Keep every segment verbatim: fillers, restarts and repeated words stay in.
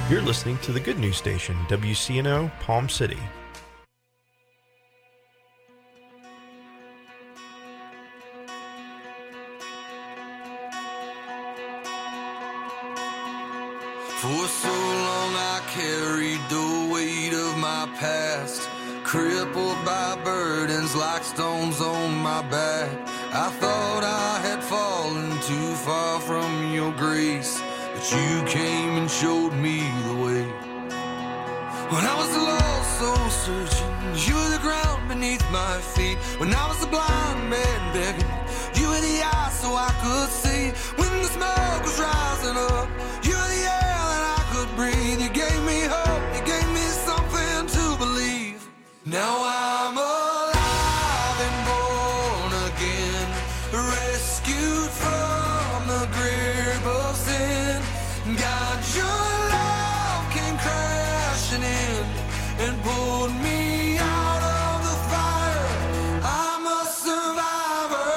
You're listening to the Good News Station, W C N O, Palm City. For so long I carried the weight of my past, crippled by burdens like stones on my back. I thought I had fallen too far from your grace, but you came and showed me the way. When I was lost, so searching, you were the ground beneath my feet. When I was a blind man begging, you were the eye so I could see. When the smoke was rising up, you were the air that I could breathe. You gave me hope, you gave me something to believe. Now I'm alive and born again, rescued from the grip of sin. God, your love came crashing in and pulled me out of the fire. I'm a survivor.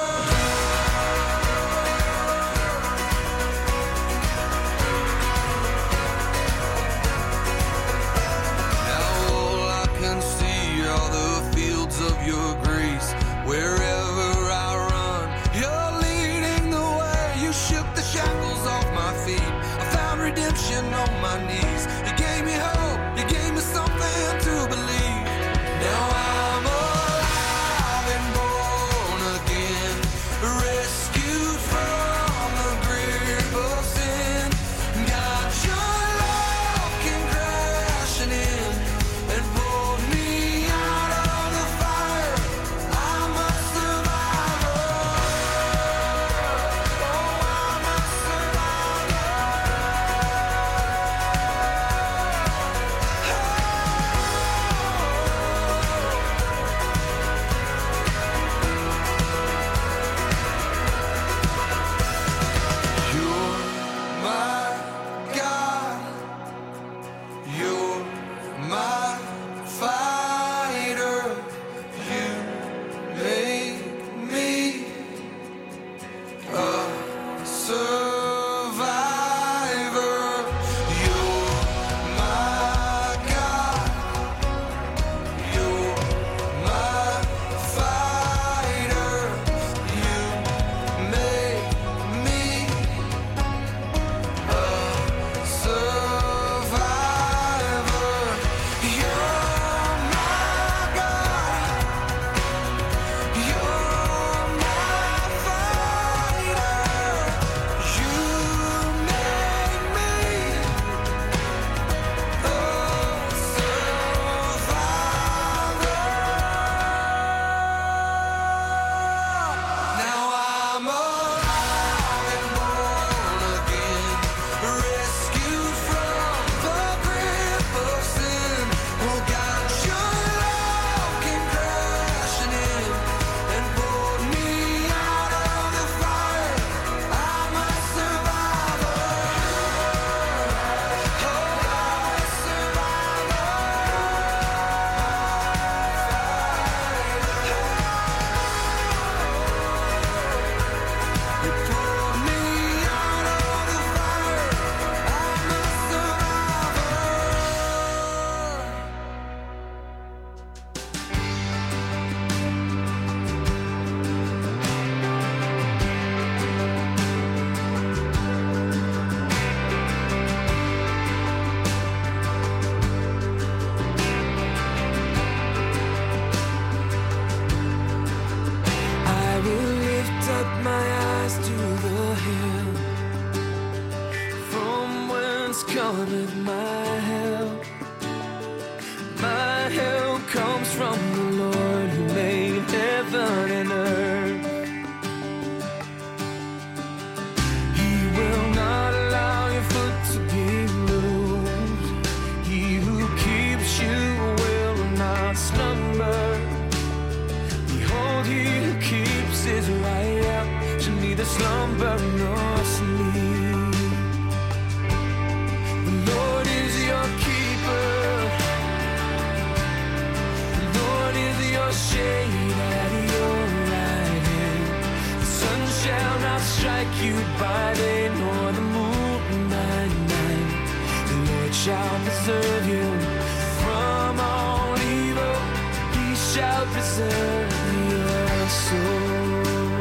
Now all I can see are the fields of your grace. Wherever I run, you're leading the way. You shook the shackles off my feet. I found redemption on my knees. You gave me hope, you gave me something to believe. Now I'm alive and born again, rescued from the grip of sin. God, your love came crashing in and pulled me out of the fire. I'm a survivor. Oh, I'm a You're my God, you're my fighter, you make me a survivor. You're my God, you're my fighter, you make me a survivor. You're my God, you're my fighter, you make me a survivor. Now I'm alive and born again, rescued from the grip of sin. Oh God, your love came crashing in and pulled me out of the fire. I'm a survivor. Oh, I'm a survivor. You pulled me out of the fire. I'm a I will lift up my eyes to the hill, from whence cometh my help. My help comes from the Lord who made heaven and earth. He will not allow your foot to be moved. He who keeps you will not slumber. Behold, he who keeps his right hand shall neither slumber nor sleep. The Lord is your keeper. The Lord is your shade at your right hand. The sun shall not strike you by day, nor the moon by night. The Lord Lord shall preserve you from all evil. He shall preserve your soul.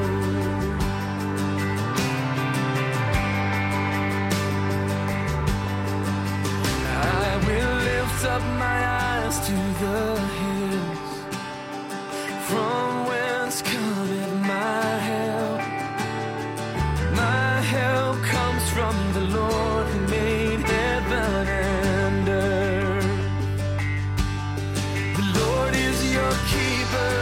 I will lift up my eyes to the hills, from whence cometh my help. My help comes from the Lord who made heaven and earth. The Lord is your keeper.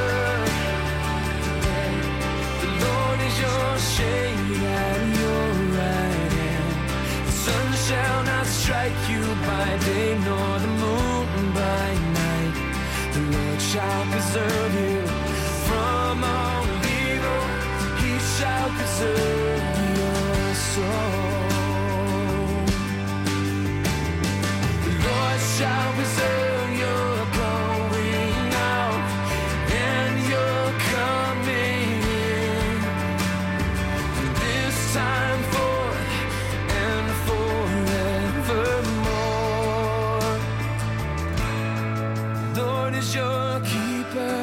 The Lord is your shade at your right hand. The sun shall not strike you by day, nor the moon by night. The Lord shall preserve you from all evil. He shall preserve your soul. The Lord shall preserve your going out and your coming in, from this time forth and forevermore. The Lord is your keeper.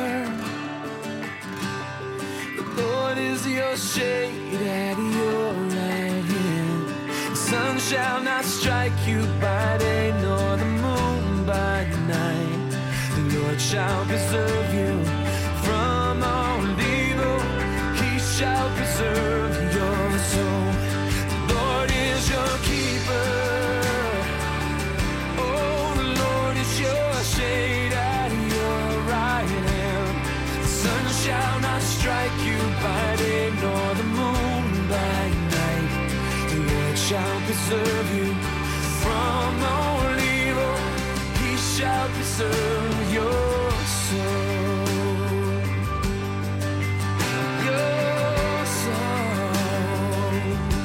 The Lord is your shade at your right hand. The sun shall not strike you by day, nor the moon by night. The Lord shall preserve you from all evil. He shall preserve your soul. The Lord is your keeper. Oh, the Lord is your shade at your right hand. The sun shall not strike you by day, nor the moon by night. The Lord shall preserve you from all evil. He shall preserve your soul. Your soul.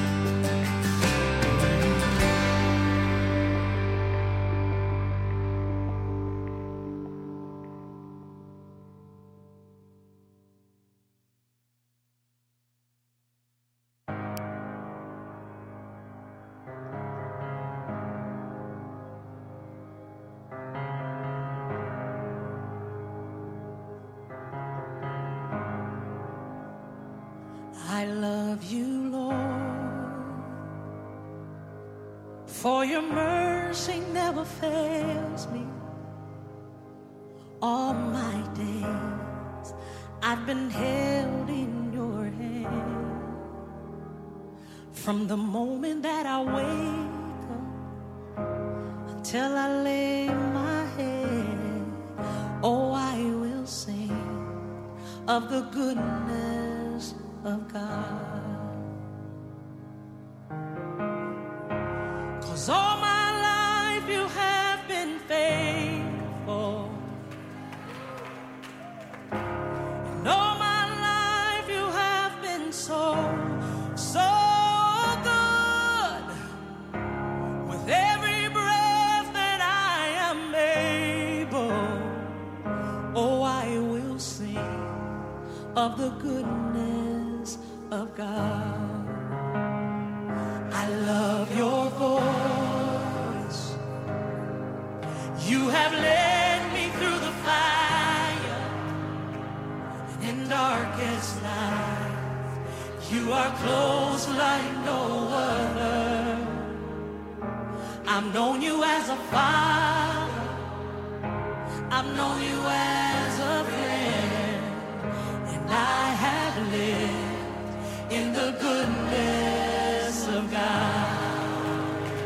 I love you, Lord, for your mercy never fails me. All my days I've been held in your hand. From the moment that I wake up until I lay my head, oh, I will sing of the goodness of God. 'Cause all my life you have been faithful, and all my life you have been so, so good. With every breath that I am able, oh, I will sing of the goodness of God. I love your voice. You have led me through the fire, and in darkest night, you are close like no other. I've known you as a father, I've known you as a friend, and I have lived in the goodness of God.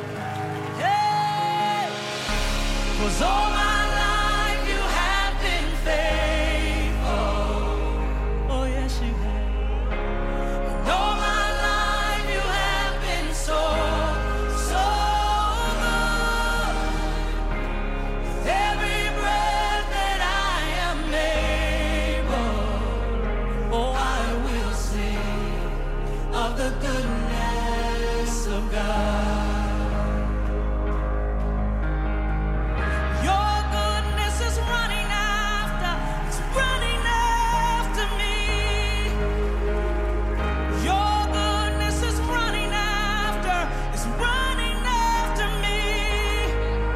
Hey! 'Cause all my life you have been faithful. Oh, yes, you have. And all my life you have been so, so good. With every breath that I am able, oh, I will sing of the goodness of God. Your goodness is running after, it's running after me. Your goodness is running after, it's running after me.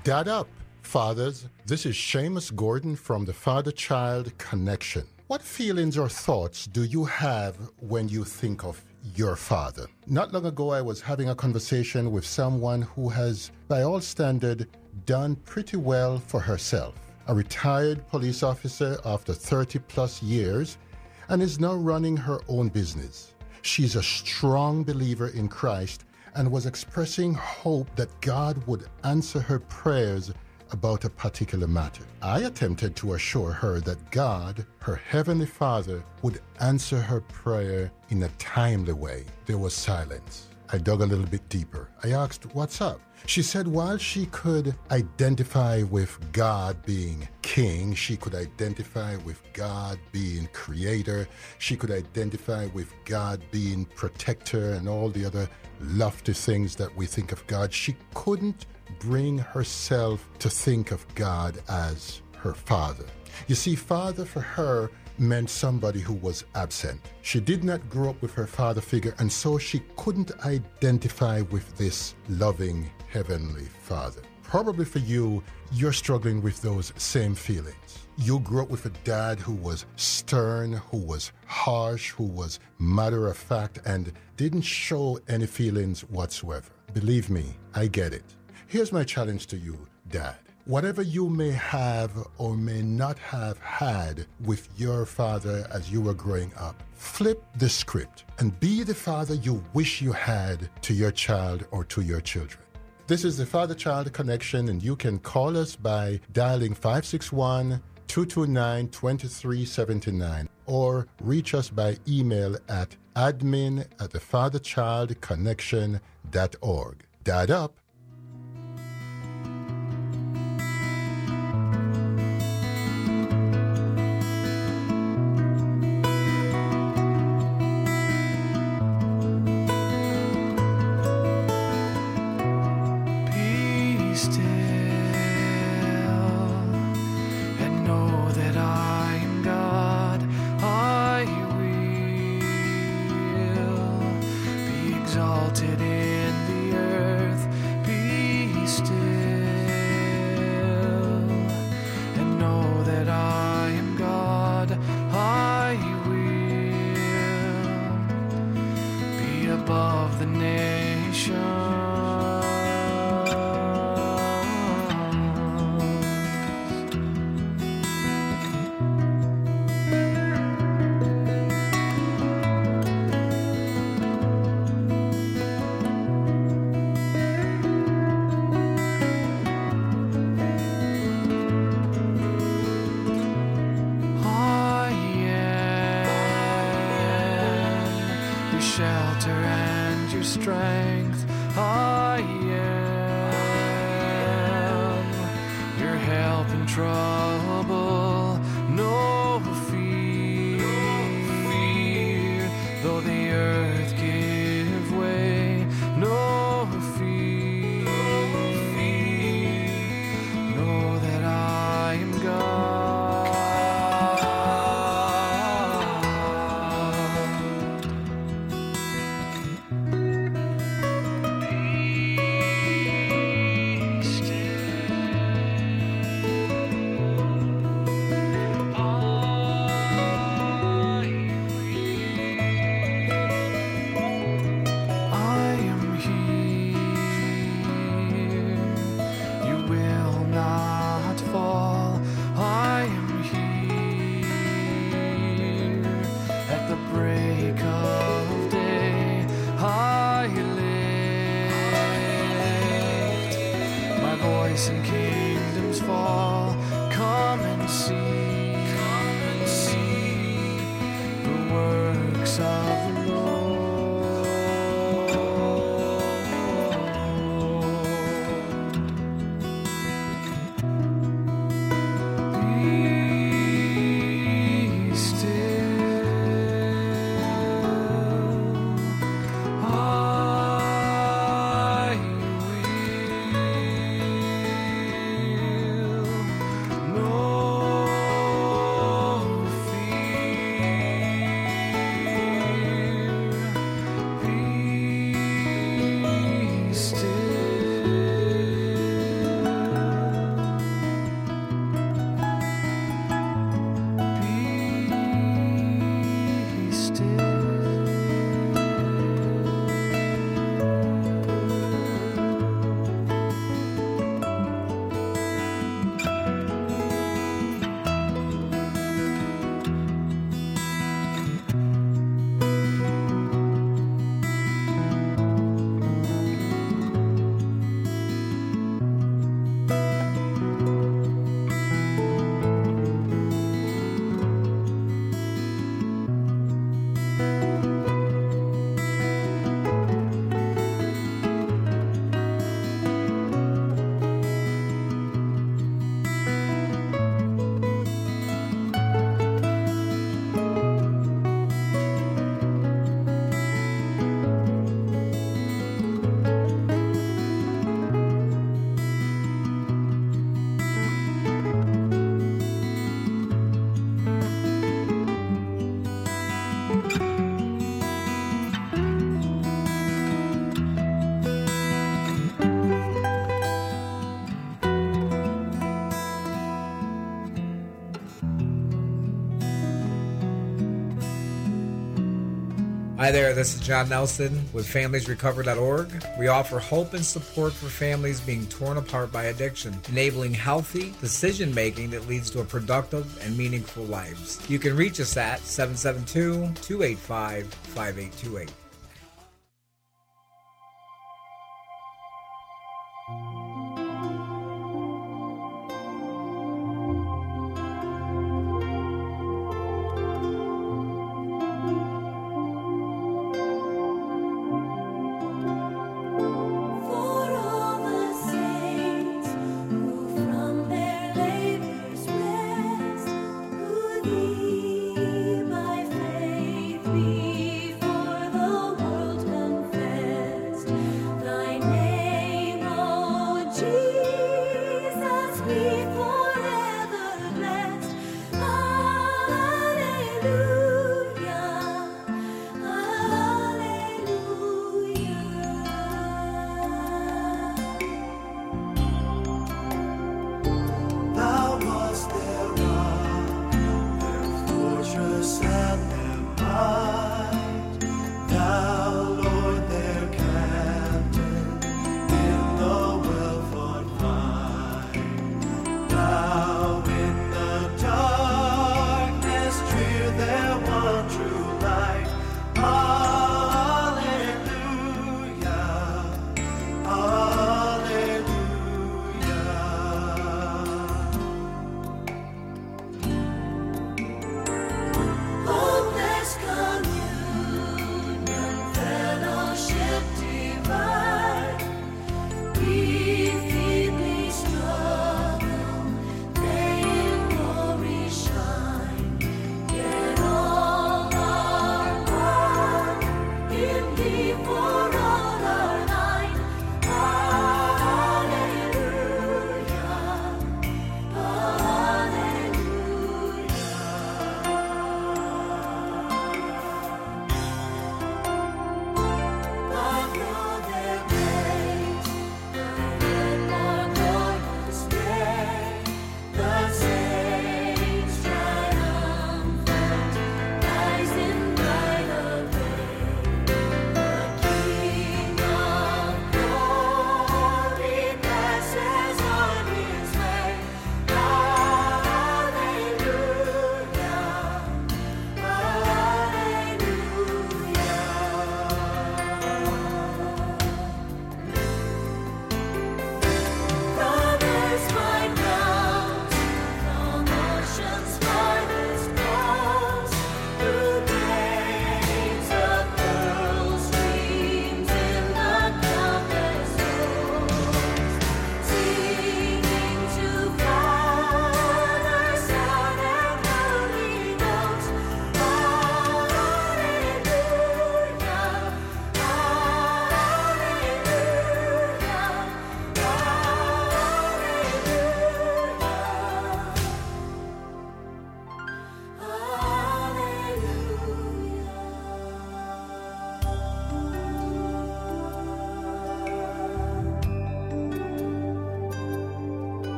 Dad up, fathers. This is Seamus Gordon from the Father-Child Connection. What feelings or thoughts do you have when you think of your father? Not long ago, I was having a conversation with someone who has, by all standard, done pretty well for herself. A retired police officer after thirty plus years, and is now running her own business. She's a strong believer in Christ and was expressing hope that God would answer her prayers about a particular matter. I attempted to assure her that God, her Heavenly Father, would answer her prayer in a timely way. There was silence. I dug a little bit deeper. I asked, "What's up?" She said while she could identify with God being king, she could identify with God being creator, she could identify with God being protector and all the other lofty things that we think of God, she couldn't bring herself to think of God as her father. You see, father for her meant somebody who was absent. She did not grow up with her father figure, and so she couldn't identify with this loving Heavenly Father. Probably for you, you're struggling with those same feelings. You grew up with a dad who was stern, who was harsh, who was matter of fact, and didn't show any feelings whatsoever. Believe me, I get it. Here's my challenge to you, Dad. Whatever you may have or may not have had with your father as you were growing up, flip the script and be the father you wish you had to your child or to your children. This is the Father-Child Connection, and you can call us by dialing five six one, two two nine, two three seven nine or reach us by email at admin at the father child connection dot org. Dad up. be still. Hi there, this is John Nelson with families recover dot org. We offer hope and support for families being torn apart by addiction, enabling healthy decision-making that leads to a productive and meaningful lives. You can reach us at seven seven two, two eight five, five eight two eight. Thee, my faith before the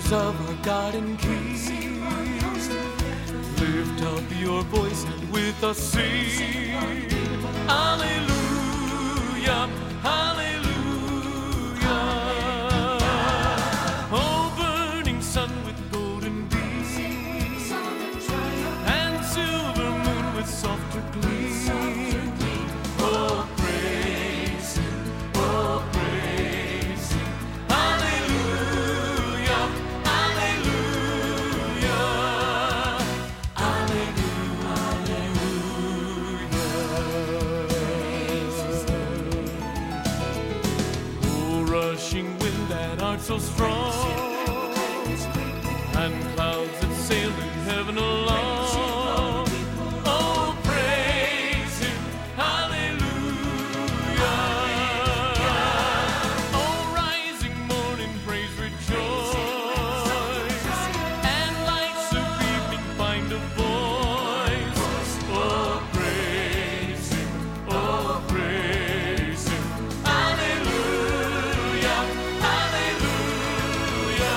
praises of our God and King. Lift up your voice and with us sing. Hallelujah, hallelujah. Oh, burning sun with golden beams and silver moon with softer gleam. Oh, praise Him, oh, praise Him. Hallelujah, hallelujah, hallelujah. Oh, rushing wind that art so strong, and clouds that sail in heaven along. Oh, praise Him, hallelujah. Oh, rising morning, praise, rejoice, and lights of evening find a voice. Oh, praise Him, oh, praise Him, hallelujah, hallelujah,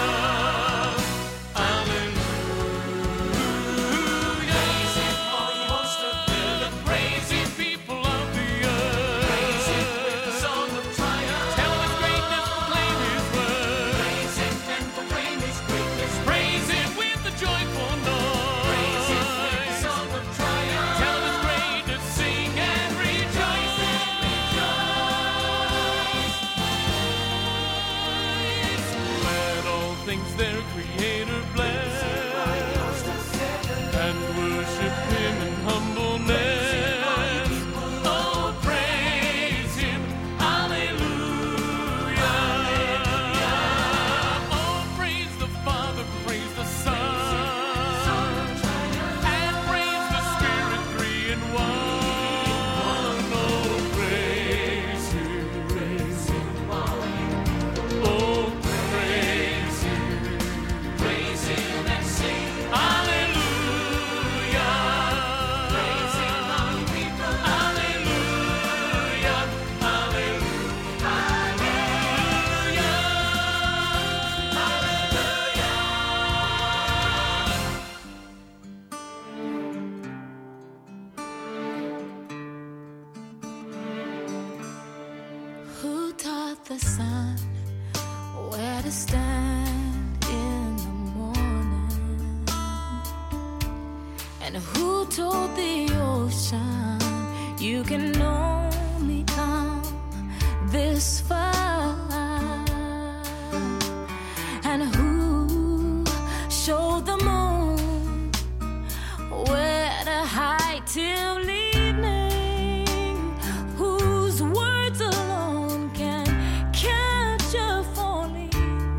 hallelujah. Praise Him, all ye hosts of heaven, praise Him, people of the earth. Praise Him with the song of triumph. Tell His greatness, proclaim His word. Praise Him and proclaim His greatness. Praise Him with the joyful noise. Praise Him with the song of triumph. Tell His greatness, sing and rejoice. Let all things their Creator bless, and worship Him in humbleness. Oh, praise Him, hallelujah. Oh, praise the Father, praise the Son, and praise the Spirit, three in one. Oh, praise Him, praise Him. Oh, praise Him, praise Him and sing hallelujah. Praise Him, all you people, hallelujah, hallelujah, hallelujah, Who taught the sun where to stand in the morning? And who told the ocean you can only come this far? And who showed the moon where to hide till evening? Whose words alone can catch a falling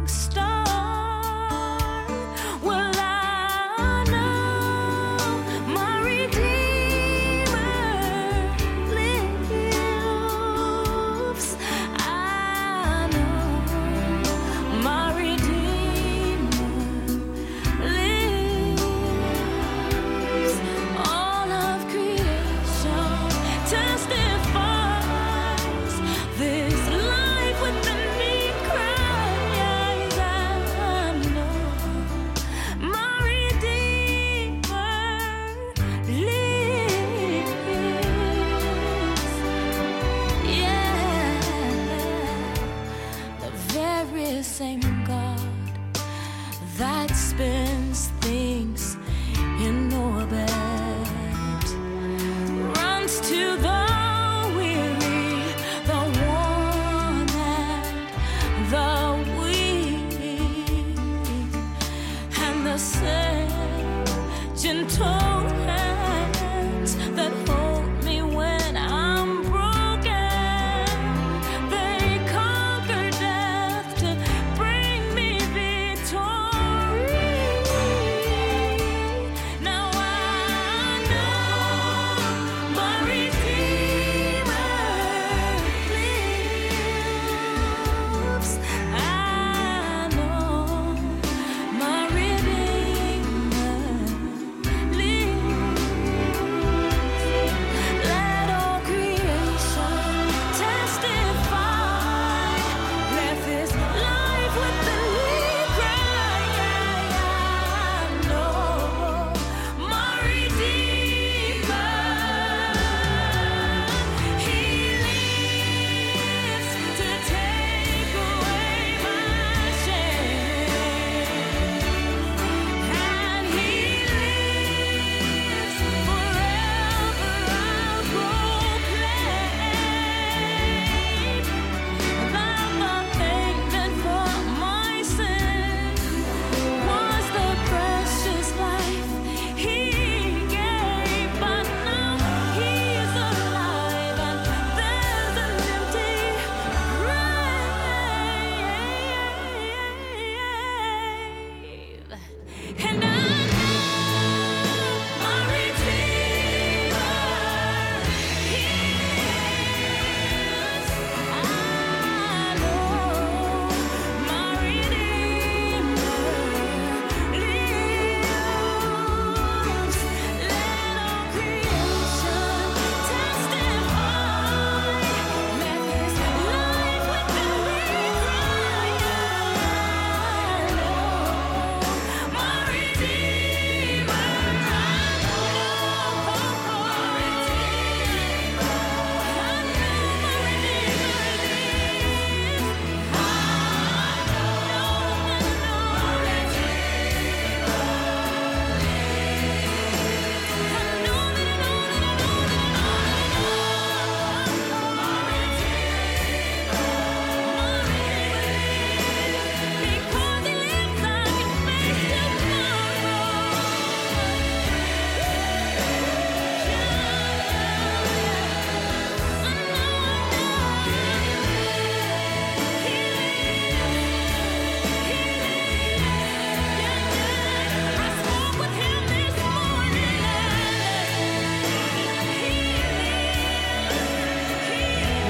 star? Well, I know my Redeemer lives. I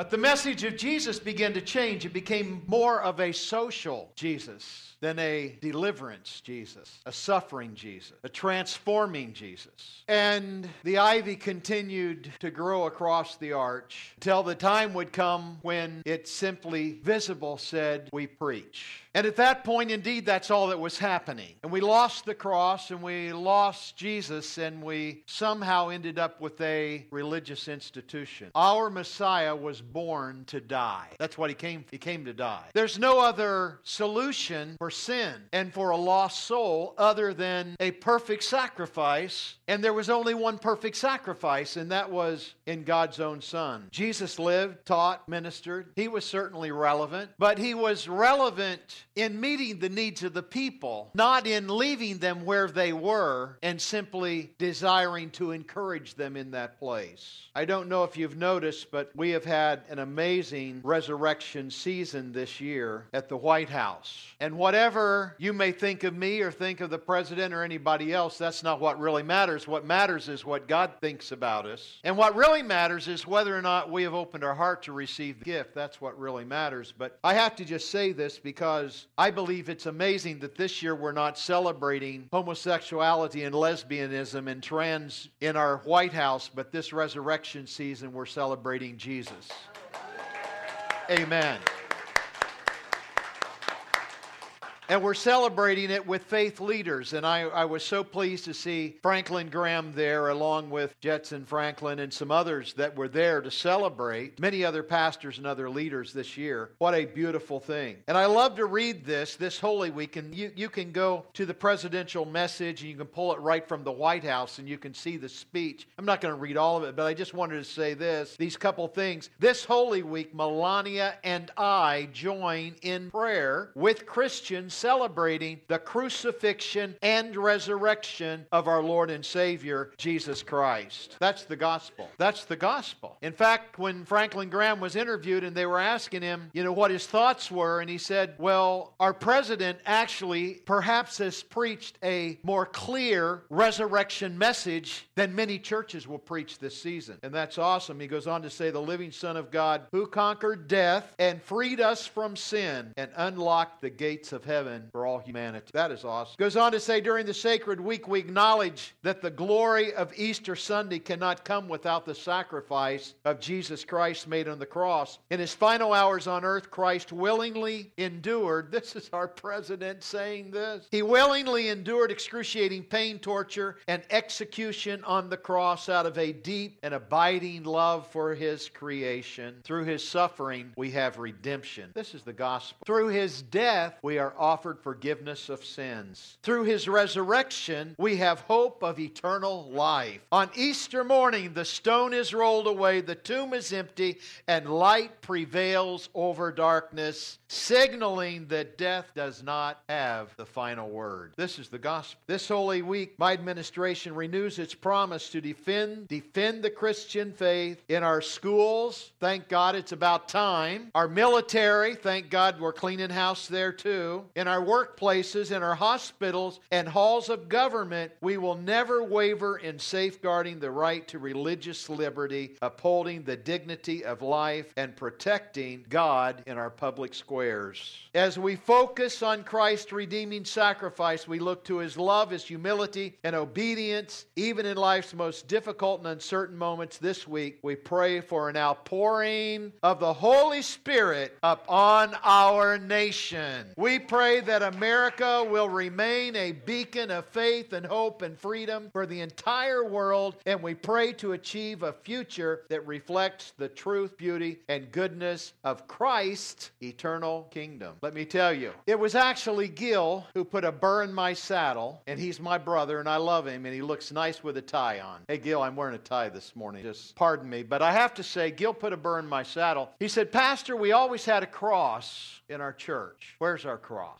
But the message of Jesus began to change. It became more of a social Jesus than a deliverance Jesus, a suffering Jesus, a transforming Jesus. And the ivy continued to grow across the arch until the time would come when it simply visible said, "We preach." And at that point, indeed, that's all that was happening. And we lost the cross, and we lost Jesus, and we somehow ended up with a religious institution. Our Messiah was born to die. That's what he came, he came to die. There's no other solution for sin and for a lost soul other than a perfect sacrifice. And there was only one perfect sacrifice, and that was in God's own Son. Jesus lived, taught, ministered. He was certainly relevant, but he was relevant in meeting the needs of the people, not in leaving them where they were and simply desiring to encourage them in that place. I don't know if you've noticed, but we have had an amazing resurrection season this year at the White House. And whatever you may think of me or think of the president or anybody else, that's not what really matters. What matters is what God thinks about us. And what really matters is whether or not we have opened our heart to receive the gift. That's what really matters. But I have to just say this because I believe it's amazing that this year we're not celebrating homosexuality and lesbianism and trans in our White House, but this resurrection season we're celebrating Jesus. Amen. And we're celebrating it with faith leaders. And I, I was so pleased to see Franklin Graham there, along with Jetson Franklin and some others that were there to celebrate. Many other pastors and other leaders this year. What a beautiful thing. And I love to read this, this Holy Week. And you, you can go to the presidential message and you can pull it right from the White House and you can see the speech. I'm not going to read all of it, but I just wanted to say this, these couple things. This Holy Week, Melania and I join in prayer with Christians celebrating the crucifixion and resurrection of our Lord and Savior, Jesus Christ. That's the gospel. That's the gospel. In fact, when Franklin Graham was interviewed and they were asking him, you know, what his thoughts were, and he said, well, our president actually perhaps has preached a more clear resurrection message than many churches will preach this season. And that's awesome. He goes on to say, the living Son of God who conquered death and freed us from sin and unlocked the gates of heaven for all humanity. That is awesome. Goes on to say, during the sacred week, we acknowledge that the glory of Easter Sunday cannot come without the sacrifice of Jesus Christ made on the cross. In his final hours on earth, Christ willingly endured, this is our president saying this, he willingly endured excruciating pain, torture, and execution on the cross out of a deep and abiding love for his creation. Through his suffering, we have redemption. This is the gospel. Through his death, we are offered forgiveness of sins. Through his resurrection, we have hope of eternal life. On Easter morning, the stone is rolled away, the tomb is empty, and light prevails over darkness, signaling that death does not have the final word. This is the gospel. This Holy Week, my administration renews its promise to defend, defend the Christian faith in our schools. Thank God it's about time. Our military, thank God we're cleaning house there too. In our workplaces, in our hospitals, and halls of government, we will never waver in safeguarding the right to religious liberty, upholding the dignity of life, and protecting God in our public squares. As we focus on Christ's redeeming sacrifice, we look to his love, his humility, and obedience, even in life's most difficult and uncertain moments. This week, we pray for an outpouring of the Holy Spirit upon our nation. We pray that America will remain a beacon of faith and hope and freedom for the entire world, and we pray to achieve a future that reflects the truth, beauty, and goodness of Christ's eternal kingdom. Let me tell you, it was actually Gil who put a burr in my saddle, and he's my brother, and I love him, and he looks nice with a tie on. Hey, Gil, I'm wearing a tie this morning. Just pardon me, but I have to say, Gil put a burr in my saddle. He said, Pastor, we always had a cross in our church. Where's our cross?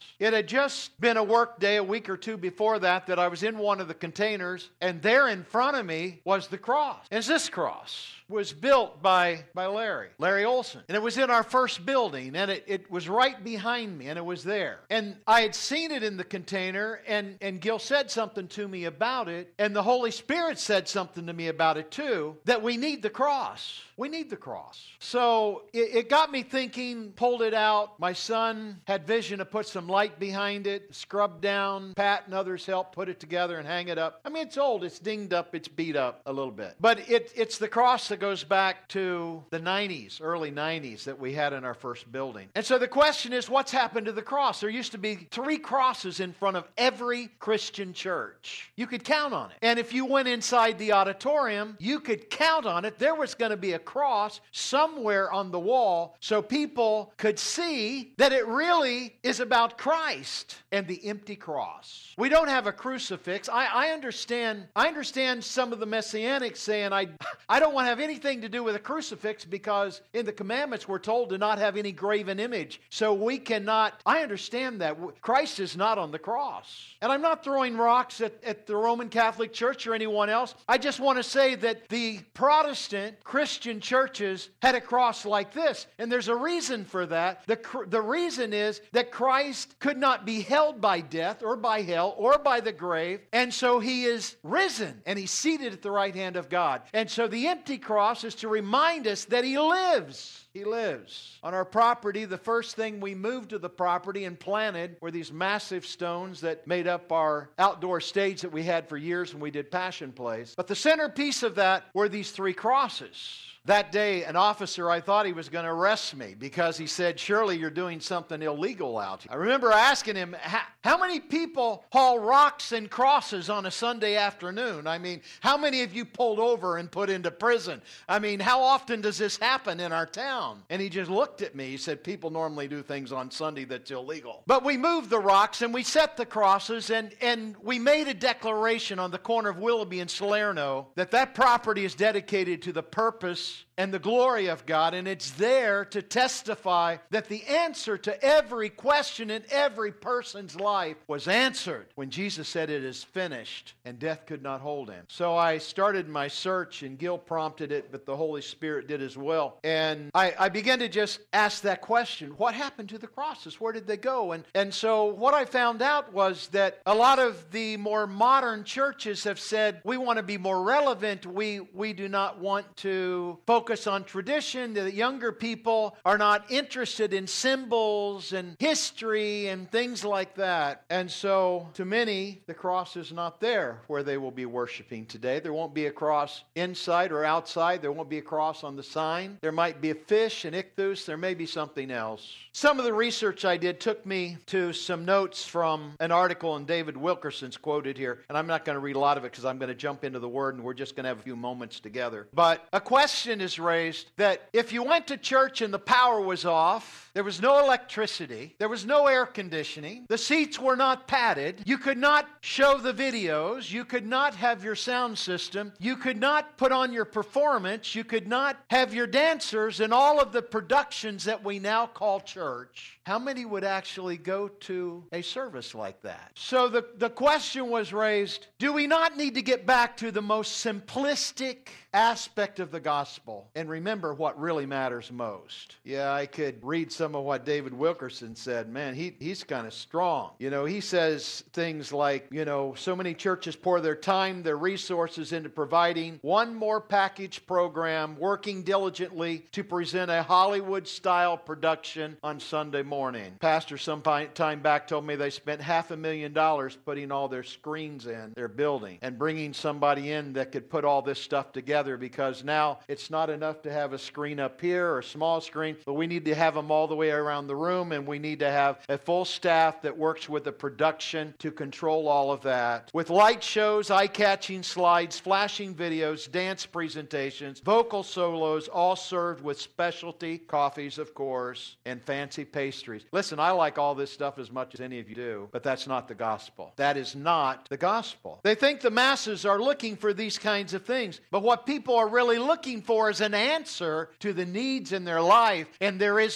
It had just been a work day a week or two before that that I was in one of the containers, and there in front of me was the cross. And it's this cross. Was built by, by Larry, Larry Olson. And it was in our first building, and it, it was right behind me, and it was there. And I had seen it in the container, and, and Gil said something to me about it, and the Holy Spirit said something to me about it too, that we need the cross. We need the cross. So it, it got me thinking, pulled it out. My son had vision to put some light behind it, scrub down. Pat and others helped put it together and hang it up. I mean, it's old, it's dinged up, it's beat up a little bit. But it, it's the cross that goes back to the nineties, early nineties that we had in our first building. And so the question is, what's happened to the cross? There used to be three crosses in front of every Christian church. You could count on it. And if you went inside the auditorium, you could count on it. There was going to be a cross somewhere on the wall so people could see that it really is about Christ and the empty cross. We don't have a crucifix. I, I understand I understand some of the Messianics saying, I, I don't want to have anything to do with a crucifix because in the commandments we're told to not have any graven image. So we cannot, I understand that. Christ is not on the cross. And I'm not throwing rocks at, at the Roman Catholic Church or anyone else. I just want to say that the Protestant Christian churches had a cross like this. And there's a reason for that. The, the reason is that Christ could not be held by death or by hell or by the grave. And so he is risen and he's seated at the right hand of God. And so the empty cross is to remind us that he lives. He lives. On our property, the first thing we moved to the property and planted were these massive stones that made up our outdoor stage that we had for years when we did Passion Plays. But the centerpiece of that were these three crosses. That day, an officer, I thought he was going to arrest me because he said, surely you're doing something illegal out here. I remember asking him, how many people haul rocks and crosses on a Sunday afternoon? I mean, how many of you pulled over and put into prison? I mean, how often does this happen in our town? And he just looked at me. He said, people normally do things on Sunday that's illegal. But we moved the rocks and we set the crosses and, and we made a declaration on the corner of Willoughby and Salerno that that property is dedicated to the purpose and the glory of God, and it's there to testify that the answer to every question in every person's life was answered when Jesus said it is finished, and death could not hold him. So I started my search, and Gil prompted it, but the Holy Spirit did as well. And I, I began to just ask that question, what happened to the crosses? Where did they go? And, and so what I found out was that a lot of the more modern churches have said, we want to be more relevant. We, we do not want to focus on tradition. The younger people are not interested in symbols and history and things like that. And so to many, the cross is not there where they will be worshiping today. There won't be a cross inside or outside. There won't be a cross on the sign. There might be a fish, an ichthus. There may be something else. Some of the research I did took me to some notes from an article, and David Wilkerson's quoted here. And I'm not going to read a lot of it because I'm going to jump into the Word and we're just going to have a few moments together. But a question is raised that if you went to church and the power was off, there was no electricity, there was no air conditioning, the seats were not padded, you could not show the videos, you could not have your sound system, you could not put on your performance, you could not have your dancers and all of the productions that we now call church, how many would actually go to a service like that? So the, the question was raised, do we not need to get back to the most simplistic aspect of the gospel and remember what really matters most? Yeah, I could read some of what David Wilkerson said. Man, he, he's kind of strong. You know, he says things like, you know, so many churches pour their time, their resources into providing one more package program, working diligently to present a Hollywood-style production on Sunday morning. Pastor some time back told me they spent half a million dollars putting all their screens in their building and bringing somebody in that could put all this stuff together, because now it's not enough to have a screen up here or a small screen, but we need to have them all the way around the room, and we need to have a full staff that works with the production to control all of that. With light shows, eye-catching slides, flashing videos, dance presentations, vocal solos, all served with specialty coffees, of course, and fancy pastries. Listen, I like all this stuff as much as any of you do, but that's not the gospel. That is not the gospel. They think the masses are looking for these kinds of things, but what people are really looking for is an answer to the needs in their life, and there is no answer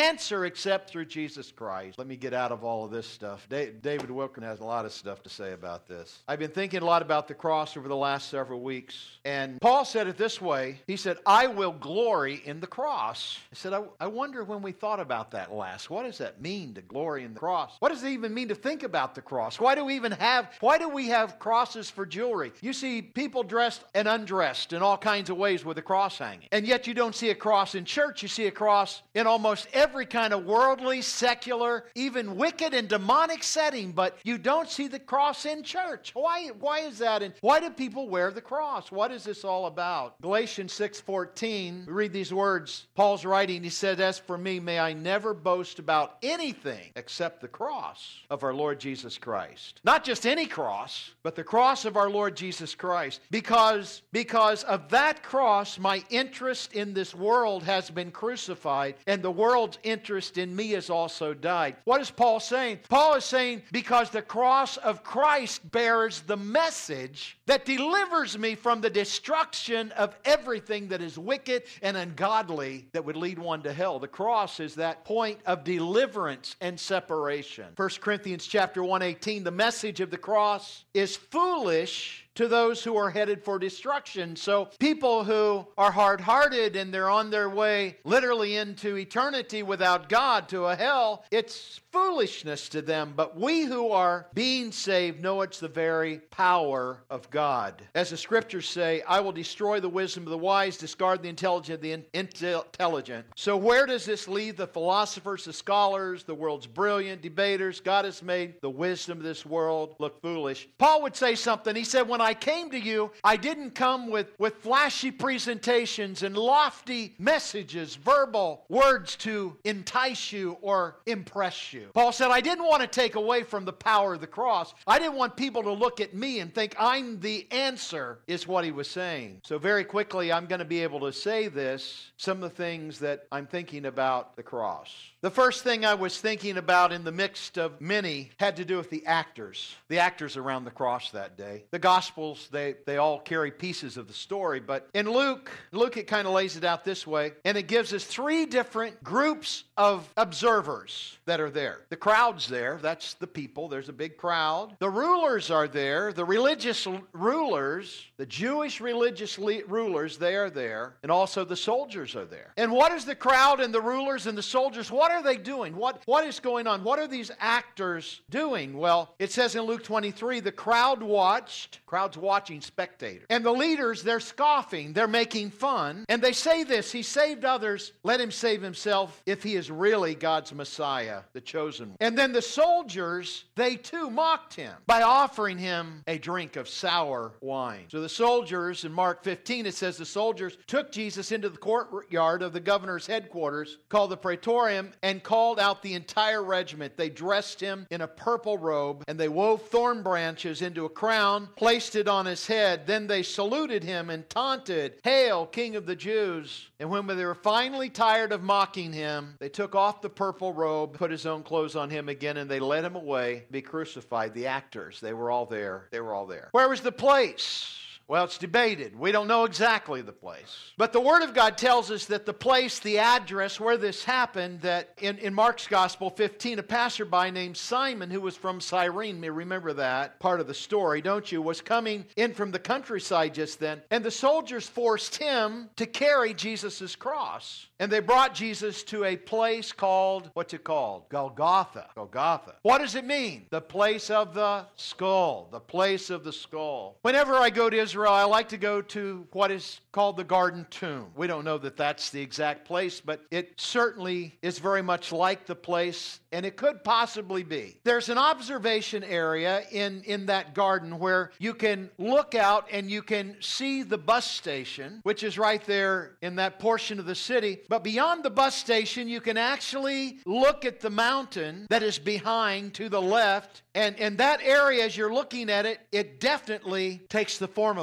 answer except through Jesus Christ. Let me get out of all of this stuff. Da- David Wilkin has a lot of stuff to say about this. I've been thinking a lot about the cross over the last several weeks, and Paul said it this way. He said, I will glory in the cross. I said, I, I wonder when we thought about that last. What does that mean, to glory in the cross? What does it even mean to think about the cross? Why do we even have, why do we have crosses for jewelry? You see people dressed and undressed in all kinds of ways with a cross hanging. And yet you don't see a cross in church. You see a cross in almost every kind of worldly, secular, even wicked and demonic setting, but you don't see the cross in church. Why, why is that? And why do people wear the cross? What is this all about? Galatians six fourteen, we read these words. Paul's writing, he said, as for me, may I never boast about anything except the cross of our Lord Jesus Christ. Not just any cross, but the cross of our Lord Jesus Christ. Because, because of that cross, my interest in this world has been crucified, and the world's interest in me has also died. What is Paul saying? Paul is saying, because the cross of Christ bears the message that delivers me from the destruction of everything that is wicked and ungodly that would lead one to hell. The cross is that point of deliverance and separation. First Corinthians chapter one eighteen, the message of the cross is foolish to those who are headed for destruction. So people who are hard-hearted and they're on their way literally into eternity without God, to a hell, it's foolishness to them. But we who are being saved know it's the very power of God. As the scriptures say, I will destroy the wisdom of the wise, discard the intelligent, the intelligent. So where does this leave the philosophers, the scholars, the world's brilliant debaters? God has made the wisdom of this world look foolish. Paul would say something. He said, when I came to you, I didn't come with, with flashy presentations and lofty messages, verbal words to entice you or impress you. Paul said, I didn't want to take away from the power of the cross. I didn't want people to look at me and think I'm the answer, is what he was saying. So very quickly, I'm going to be able to say this, some of the things that I'm thinking about the cross. The first thing I was thinking about in the midst of many had to do with the actors. The actors around the cross that day. The Gospels, they, they all carry pieces of the story, but in Luke, Luke it kind of lays it out this way, and it gives us three different groups of observers that are there. The crowd's there, that's the people, there's a big crowd. The rulers are there, the religious rulers, the Jewish religious rulers, they are there, and also the soldiers are there. And what is the crowd and the rulers and the soldiers, what are they doing? What, what is going on? What are these actors doing? Well, it says in Luke twenty-three, the crowd watched, crowd's watching, spectators. And the leaders, they're scoffing, they're making fun, and they say this, he saved others, let him save himself if he is really God's Messiah, the chosen one. And then the soldiers, they too mocked him by offering him a drink of sour wine. So the soldiers, in Mark fifteen, it says the soldiers took Jesus into the courtyard of the governor's headquarters, called the Praetorium, and called out the entire regiment. They dressed him in a purple robe, and they wove thorn branches into a crown, placed it on his head. Then they saluted him and taunted, "Hail, King of the Jews!" And when they were finally tired of mocking him, they took off the purple robe, put his own clothes on him again, and they led him away to be crucified. The actors, they were all there. They were all there. Where was the place? Well, it's debated. We don't know exactly the place. But the Word of God tells us that the place, the address where this happened, that in, in Mark's Gospel fifteen, a passerby named Simon, who was from Cyrene, may remember that part of the story, don't you, was coming in from the countryside just then. And the soldiers forced him to carry Jesus' cross. And they brought Jesus to a place called, what's it called? Golgotha. Golgotha. What does it mean? The place of the skull. The place of the skull. Whenever I go to Israel, I like to go to what is called the Garden Tomb. We don't know that that's the exact place, but it certainly is very much like the place, and it could possibly be. There's an observation area in, in that garden where you can look out and you can see the bus station, which is right there in that portion of the city. But beyond the bus station, you can actually look at the mountain that is behind to the left. And in that area, as you're looking at it, it definitely takes the form of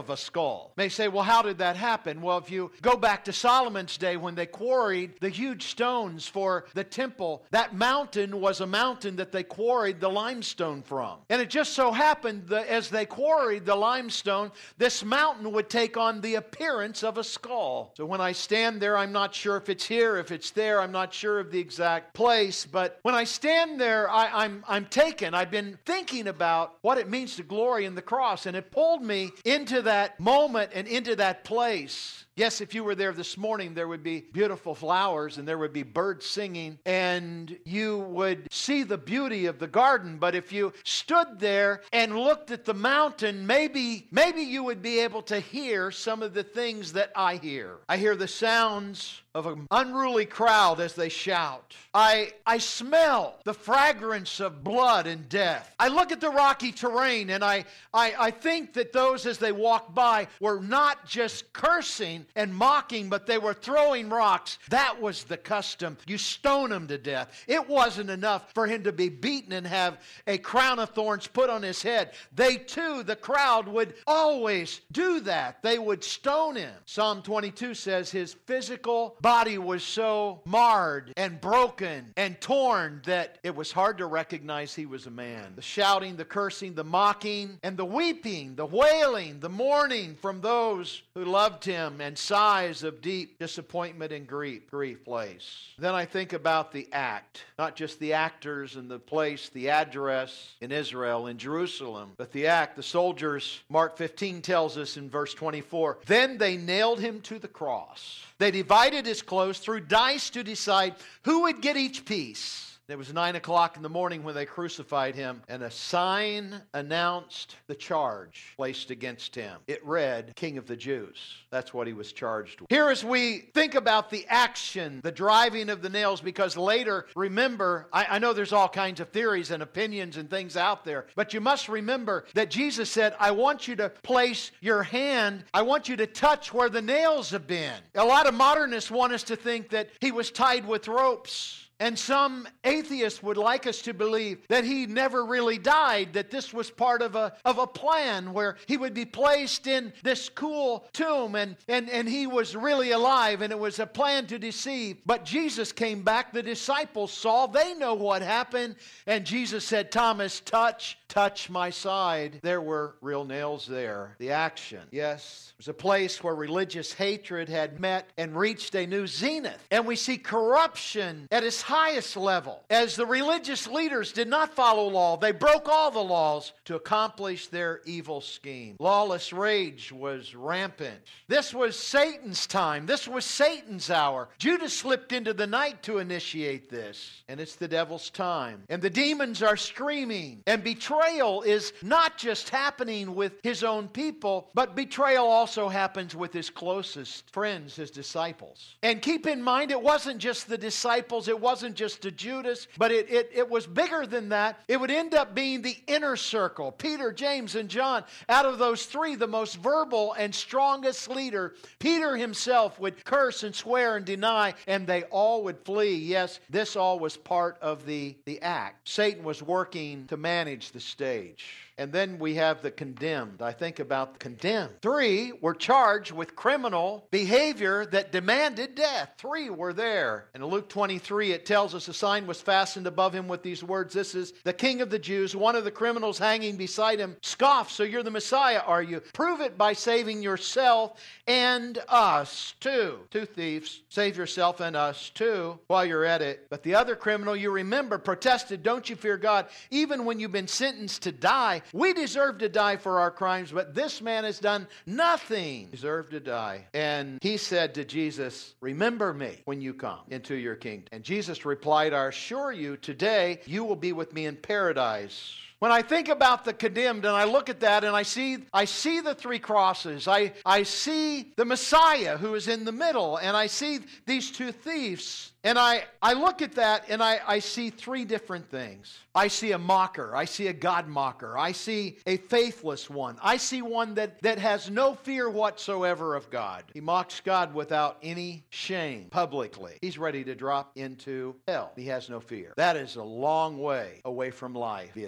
of a skull. You may say, well, how did that happen? Well, if you go back to Solomon's day when they quarried the huge stones for the temple, that mountain was a mountain that they quarried the limestone from. And it just so happened that as they quarried the limestone, this mountain would take on the appearance of a skull. So when I stand there, I'm not sure if it's here, if it's there, I'm not sure of the exact place, but when I stand there, I, I'm, I'm taken. I've been thinking about what it means to glory in the cross, and it pulled me into that moment and into that place. Yes, if you were there this morning, there would be beautiful flowers and there would be birds singing and you would see the beauty of the garden. But if you stood there and looked at the mountain, maybe, maybe you would be able to hear some of the things that I hear. I hear the sounds of an unruly crowd as they shout. I, I smell the fragrance of blood and death. I look at the rocky terrain and I, I, I think that those as they walk by were not just cursing and mocking, but they were throwing rocks. That was the custom. You stone him to death. It wasn't enough for him to be beaten and have a crown of thorns put on his head. They too, the crowd, would always do that. They would stone him. Psalm twenty-two says his physical body was so marred and broken and torn that it was hard to recognize he was a man. The shouting, the cursing, the mocking, and the weeping, the wailing, the mourning from those who loved him, and sighs of deep disappointment and grief, grief place. Then I think about the act, not just the actors and the place, the address in Israel, in Jerusalem, but the act. The soldiers, Mark fifteen tells us in verse twenty-four, then they nailed him to the cross. They divided his clothes, threw dice to decide who would get each piece. It was nine o'clock in the morning when they crucified him, and a sign announced the charge placed against him. It read, King of the Jews. That's what he was charged with. Here as we think about the action, the driving of the nails, because later, remember, I, I know there's all kinds of theories and opinions and things out there, but you must remember that Jesus said, I want you to place your hand, I want you to touch where the nails have been. A lot of modernists want us to think that he was tied with ropes. And some atheists would like us to believe that he never really died, that this was part of a, of a plan where he would be placed in this cool tomb and, and, and he was really alive and it was a plan to deceive. But Jesus came back, the disciples saw, they know what happened, and Jesus said, Thomas, touch, touch my side. There were real nails there. The action, yes. It was a place where religious hatred had met and reached a new zenith. And we see corruption at its highest level. As the religious leaders did not follow law, they broke all the laws to accomplish their evil scheme. Lawless rage was rampant. This was Satan's time. This was Satan's hour. Judas slipped into the night to initiate this. And it's the devil's time. And the demons are screaming. And betrayal is not just happening with his own people, but betrayal also happens with his closest friends, his disciples. And keep in mind, it wasn't just the disciples, it wasn't just to Judas, but it, it, it was bigger than that. It would end up being the inner circle. Peter, James, and John, out of those three, the most verbal and strongest leader. Peter himself would curse and swear and deny, and they all would flee. Yes, this all was part of the, the act. Satan was working to manage the stage. And then we have the condemned. I think about the condemned. Three were charged with criminal behavior that demanded death. Three were there. In Luke twenty-three, it tells us a sign was fastened above him with these words, this is the King of the Jews. One of the criminals hanging beside him scoffed, so you're the Messiah, are you? Prove it by saving yourself and us too. Two thieves, save yourself and us too while you're at it. But the other criminal, you remember, protested, don't you fear God? Even when you've been sentenced to die, we deserve to die for our crimes, but this man has done nothing. Deserve to die. And he said to Jesus, remember me when you come into your kingdom. And Jesus replied, I assure you, today you will be with me in paradise. When I think about the condemned and I look at that and I see I see the three crosses, I, I see the Messiah who is in the middle, and I see these two thieves. And I, I look at that and I, I see three different things. I see a mocker. I see a God mocker. I see a faithless one. I see one that, that has no fear whatsoever of God. He mocks God without any shame publicly. He's ready to drop into hell. He has no fear. That is a long way away from life. Be at that place.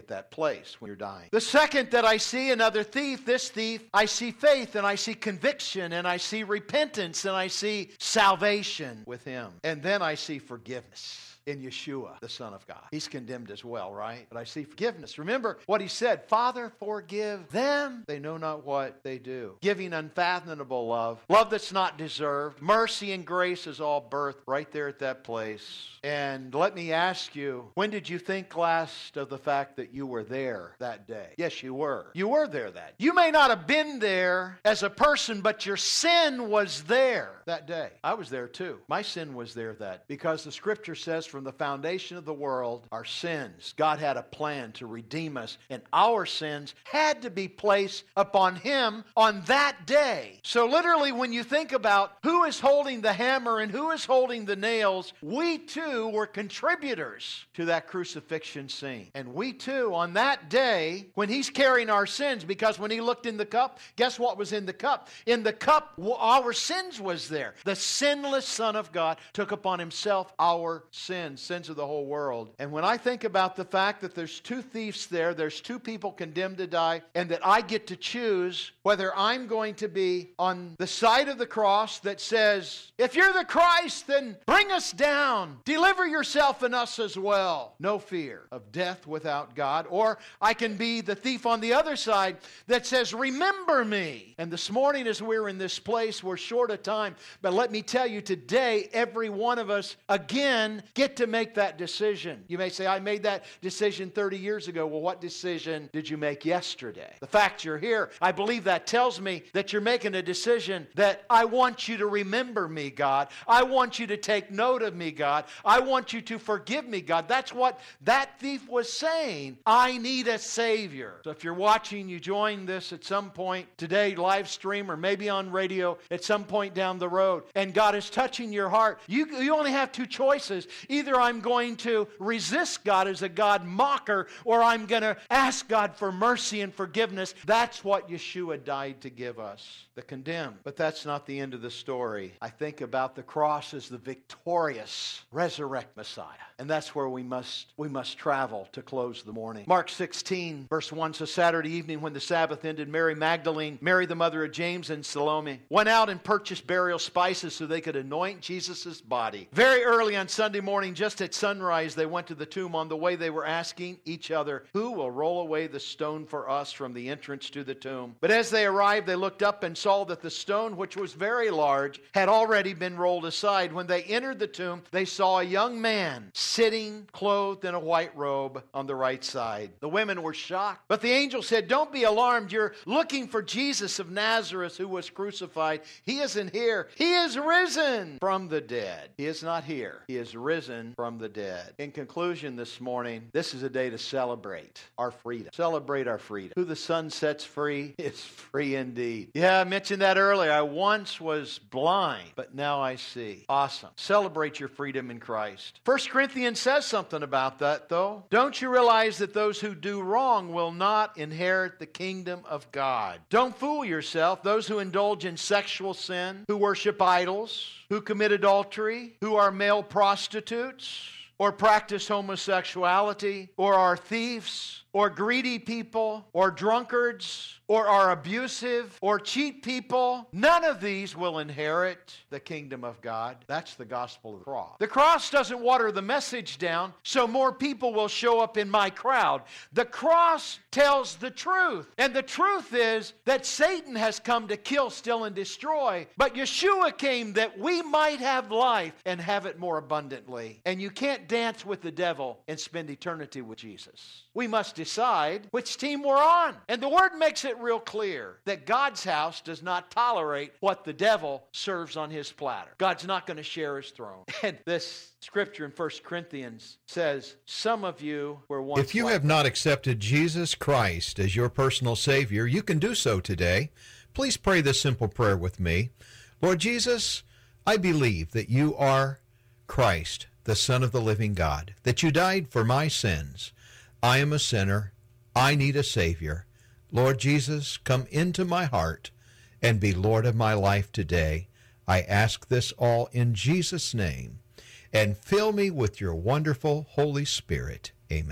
place when you're dying. The second that I see another thief, this thief, I see faith and I see conviction and I see repentance and I see salvation with him. And then I see forgiveness in Yeshua, the Son of God. He's condemned as well, right? But I see forgiveness. Remember what he said, Father, forgive them. They know not what they do. Giving unfathomable love, love that's not deserved. Mercy and grace is all birthed right there at that place. And let me ask you, when did you think last of the fact that you were there that day? Yes, you were. You were there that day. You may not have been there as a person, but your sin was there that day. I was there too. My sin was there that because the scripture says from the foundation of the world, our sins, God had a plan to redeem us, and our sins had to be placed upon him on that day. So literally, when you think about who is holding the hammer and who is holding the nails, we too were contributors to that crucifixion scene. And we too, on that day, when he's carrying our sins, because when he looked in the cup, guess what was in the cup? In the cup, our sins was there. The sinless Son of God took upon himself our sins. Sins of the whole world. And when I think about the fact that there's two thieves there, there's two people condemned to die, and that I get to choose whether I'm going to be on the side of the cross that says, if you're the Christ, then bring us down. Deliver yourself and us as well. No fear of death without God. Or I can be the thief on the other side that says, remember me. And this morning as we're in this place, we're short of time, but let me tell you today, every one of us again get to make that decision. You may say, I made that decision thirty years ago. Well, what decision did you make yesterday? The fact you're here, I believe that tells me that you're making a decision that I want you to remember me, God. I want you to take note of me, God. I want you to forgive me, God. That's what that thief was saying. I need a Savior. So if you're watching, you join this at some point today, live stream, or maybe on radio at some point down the road, and God is touching your heart. You, you only have two choices. Either I'm going to resist God as a God mocker, or I'm going to ask God for mercy and forgiveness. That's what Yeshua died to give us, the condemned. But that's not the end of the story. I think about the cross as the victorious, resurrect Messiah. And that's where we must, we must travel to close the morning. Mark sixteen, verse one, so Saturday evening when the Sabbath ended, Mary Magdalene, Mary the mother of James, and Salome went out and purchased burial spices so they could anoint Jesus' body. Very early on Sunday morning, just at sunrise, they went to the tomb. On the way, they were asking each other, who will roll away the stone for us from the entrance to the tomb? But as they arrived, they looked up and saw that the stone, which was very large, had already been rolled aside. When they entered the tomb, they saw a young man sitting clothed in a white robe on the right side. The women were shocked. But the angel said, don't be alarmed. You're looking for Jesus of Nazareth who was crucified. He isn't here. He is risen from the dead. He is not here. He is risen from the dead. In conclusion this morning, this is a day to celebrate our freedom. Celebrate our freedom. Who the Son sets free is free indeed. Yeah, I mentioned that earlier. I once was blind, but now I see. Awesome. Celebrate your freedom in Christ. First Corinthians says something about that, though. Don't you realize that those who do wrong will not inherit the kingdom of God? Don't fool yourself. Those who indulge in sexual sin, who worship idols, who commit adultery, who are male prostitutes, or practice homosexuality, or are thieves, or greedy people, or drunkards, or are abusive, or cheat people, none of these will inherit the kingdom of God. That's the gospel of the cross. The cross doesn't water the message down so more people will show up in my crowd. The cross tells the truth. And the truth is that Satan has come to kill, steal, and destroy. But Yeshua came that we might have life and have it more abundantly. And you can't dance with the devil and spend eternity with Jesus. We must decide which team we're on. And the Word makes it real clear that God's house does not tolerate what the devil serves on his platter. God's not going to share his throne. And this scripture in First Corinthians says, some of you were once If you like have not accepted Jesus Christ as your personal Savior, you can do so today. Please pray this simple prayer with me. Lord Jesus, I believe that you are Christ, the Son of the living God, that you died for my sins. I am a sinner. I need a Savior. Lord Jesus, come into my heart and be Lord of my life today. I ask this all in Jesus' name, and fill me with your wonderful Holy Spirit. Amen.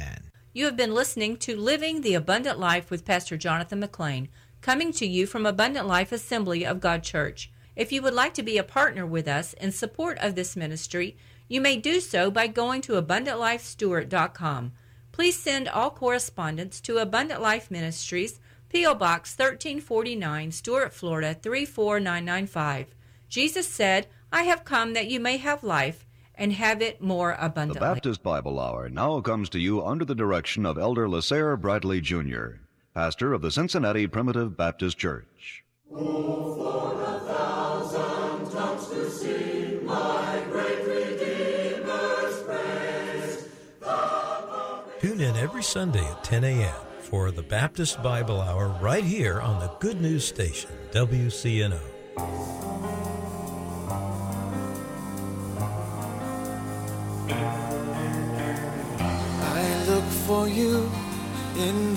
You have been listening to Living the Abundant Life with Pastor Jonathan McLean, coming to you from Abundant Life Assembly of God Church. If you would like to be a partner with us in support of this ministry, you may do so by going to abundant life stewart dot com. Please send all correspondence to Abundant Life Ministries, P O. Box thirteen forty-nine, Stuart, Florida three four nine nine five. Jesus said, "I have come that you may have life and have it more abundantly." The Baptist Bible Hour now comes to you under the direction of Elder Lasair Bradley Junior, pastor of the Cincinnati Primitive Baptist Church. Oh, for a thousand tongues to sing my great Redeemer's praise. Tune in every Sunday at ten a.m. for the Baptist Bible Hour right here on the Good News Station, W C N O. I look for you in